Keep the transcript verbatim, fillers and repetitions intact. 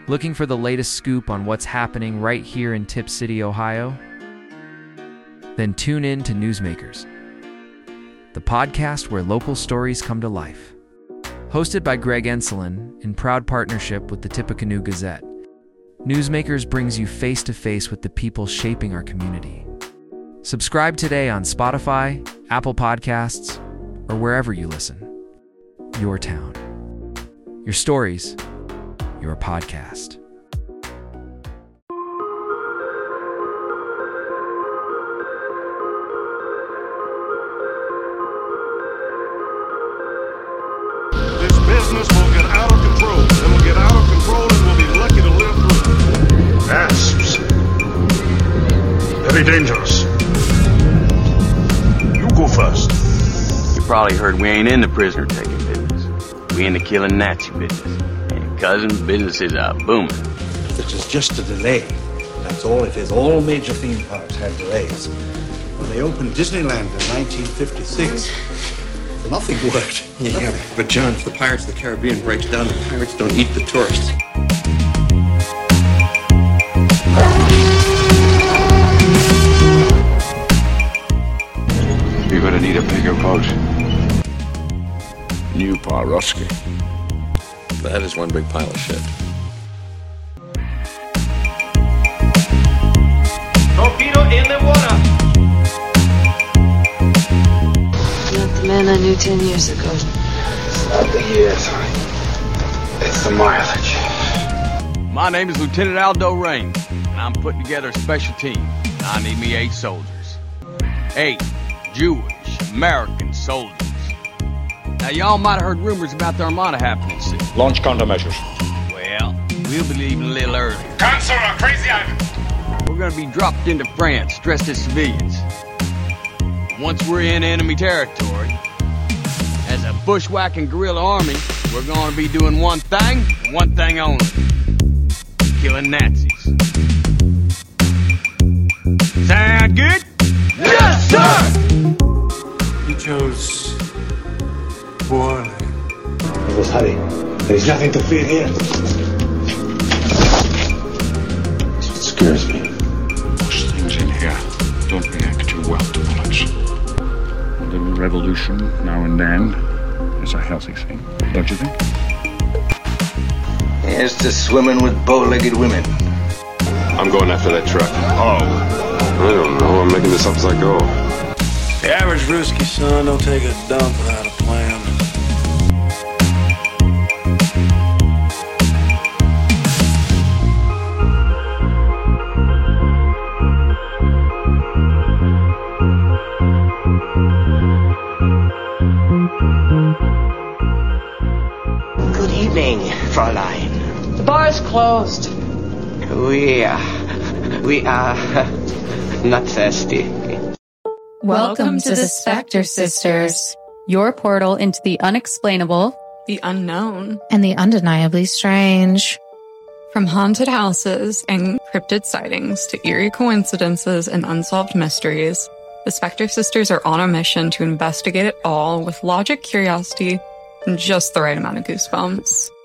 Looking for the latest scoop on what's happening right here in Tipp City, Ohio? Then tune in to Newsmakers, the podcast where local stories come to life. Hosted by Greg Enselin in proud partnership with the Tippecanoe Gazette, Newsmakers brings you face-to-face with the people shaping our community. Subscribe today on Spotify, Apple Podcasts, or wherever you listen. Your town. Your stories. Your podcast. This business will get out of control, and we'll get out of control, and we'll be lucky to live through it. Asps. Very dangerous. You go first. You probably heard we ain't in the prisoner-taking business. We in the killing Nazi business. And cousin, business is uh, booming. This is just a delay. That's all it is. All major theme parks had delays. When they opened Disneyland in nineteen fifty-six, nothing worked. Yeah, but John, if the Pirates of the Caribbean breaks down, the pirates don't eat the tourists. You're gonna need a bigger boat. New Paroski. That is one big pile of shit. Torpedo in the water. Not the man I knew ten years ago. It's not the years, it's the mileage. My name is Lieutenant Aldo Rain, and I'm putting together a special team. I need me eight soldiers. Eight Jewish American soldiers. Now, y'all might have heard rumors about the Armada happening soon. Launch countermeasures. Well, we'll be leaving a little early. Cancel a crazy Ivan. We're gonna be dropped into France dressed as civilians. Once we're in enemy territory, as a bushwhacking guerrilla army, we're gonna be doing one thing, and one thing only. Killing Nazis. Sound good? Yes, sir! You chose war. Let's hurry. There's nothing to fear here. It scares me. Most things in here don't react too well to bullets. A little revolution now and then is a healthy thing, don't you think? Here's to swimming with bow-legged women. I'm going after that truck. Oh. I don't know. I'm making this up as I go. The average Ruski son don't take a dump without a plan. Good evening, Fräulein. The bar is closed. We are... We are... not thirsty. Welcome to the Spectre Sisters, your portal into the unexplainable, the unknown, and the undeniably strange. From haunted houses and cryptid sightings to eerie coincidences and unsolved mysteries, the Spectre Sisters are on a mission to investigate it all with logic, curiosity, and just the right amount of goosebumps.